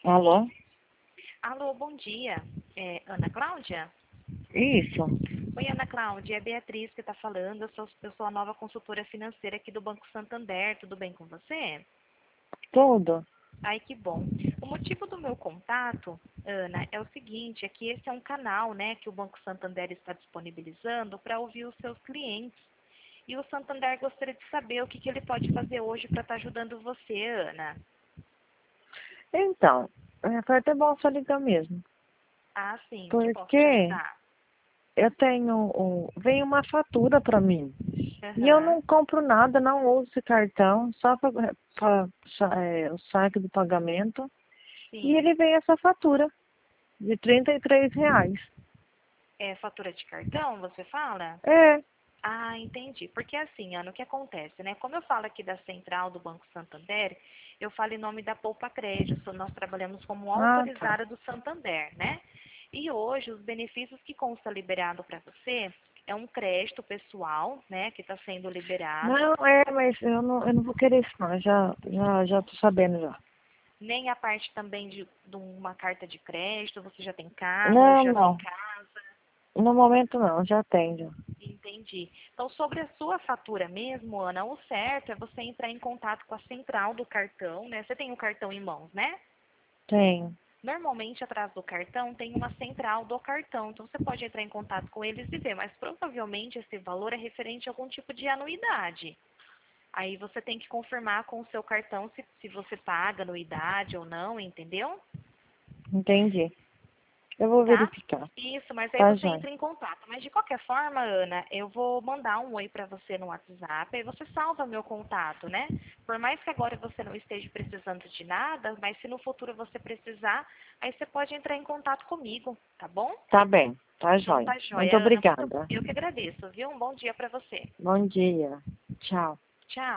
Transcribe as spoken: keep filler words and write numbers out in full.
Alô? Alô, bom dia. É Ana Cláudia? Isso. Oi, Ana Cláudia, é a Beatriz que está falando. Eu sou, eu sou a nova consultora financeira aqui do Banco Santander. Tudo bem com você? Tudo. Ai, que bom. O motivo do meu contato, Ana, é o seguinte, é que esse é um canal, né, que o Banco Santander está disponibilizando para ouvir os seus clientes. E o Santander gostaria de saber o que, que ele pode fazer hoje para estar ajudando você, Ana. Então, é, foi até bom só ligar mesmo. Ah, sim, que posso te Porque ajudar? eu tenho um, vem uma fatura para mim. E eu Aham, não compro nada, não uso esse cartão, só para é, o saque do pagamento. E sim. ele vem essa fatura de trinta e três reais. É fatura de cartão, você fala? É, Ah, entendi. Porque assim, Ana, o que acontece, né? Como eu falo aqui da central do Banco Santander, eu falo em nome da Poupa Crédito. Nós trabalhamos como ah, tá. autorizada do Santander, né? E hoje os benefícios que consta liberado para você é um crédito pessoal, né? Que está sendo liberado, Não, é, mas eu não, eu não vou querer isso não, eu já, já, já tô sabendo já. nem a parte também de, de uma carta de crédito. Você já tem carro, Não, já tem não. casa. No momento não, já tenho. Entendi. Então, sobre a sua fatura mesmo, Ana, o certo é você entrar em contato com a central do cartão, né? Você tem o cartão em mãos, né? Tenho. Normalmente, atrás do cartão tem uma central do cartão. Então, você pode entrar em contato com eles e ver, mas provavelmente esse valor é referente a algum tipo de anuidade. Aí você tem que confirmar com o seu cartão se, se você paga anuidade ou não, entendeu? Entendi. Eu vou Tá? verificar. Isso, mas aí Tá, você joia. entra em contato. Mas de qualquer forma, Ana, eu vou mandar um oi para você no WhatsApp, aí você salva meu contato, né? Por mais que agora você não esteja precisando de nada, mas se no futuro você precisar, aí você pode entrar em contato comigo, tá bom? Tá bem. Tá, Então joia. tá Muito joia, Ana. Muito, obrigada. eu que agradeço, viu? Um bom dia para você. Bom dia. Tchau. Tchau.